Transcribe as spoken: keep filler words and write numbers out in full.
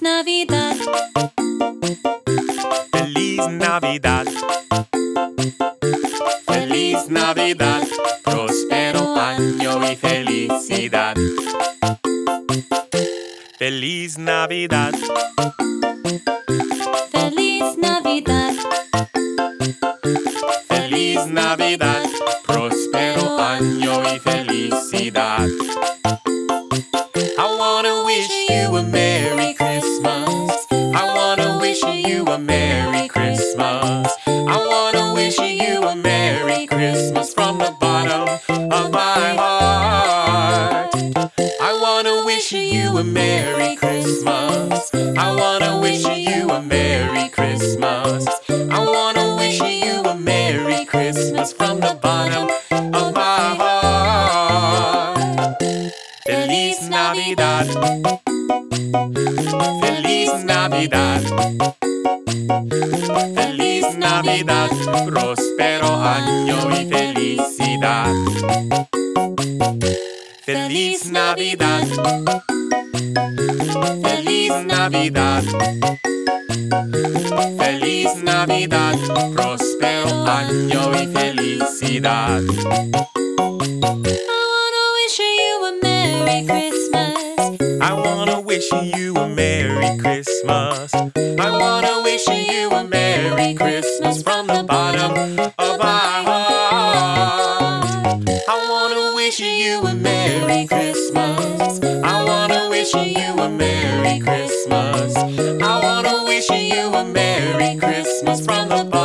Navidad. Feliz Navidad. Feliz Navidad. Próspero año y felicidad. Feliz Navidad. Feliz Navidad. Feliz Navidad. Próspero año y felicidad. I wanna wish you a Merry Christmas. I wanna wish you a Merry Christmas. I wanna wish you a Merry Christmas from the bottom of my heart. I wanna wish you a Merry Christmas. I wanna wish you a Merry Christmas. I wanna wish you a Merry Christmas from the bottom of my heart. Feliz Navidad. Feliz Navidad. Feliz Navidad. Próspero año y felicidad. Feliz Navidad. Feliz Navidad. Feliz Navidad. Próspero año y felicidad. I wanna wish you a Merry Christmas. I wanna wish you a Merry Christmas. I wanna wish you a Merry Christmas from the bottom of my heart. I wanna wish you a Merry Christmas. I wanna wish you a Merry Christmas. I wanna wish you a Merry Christmas from the bottom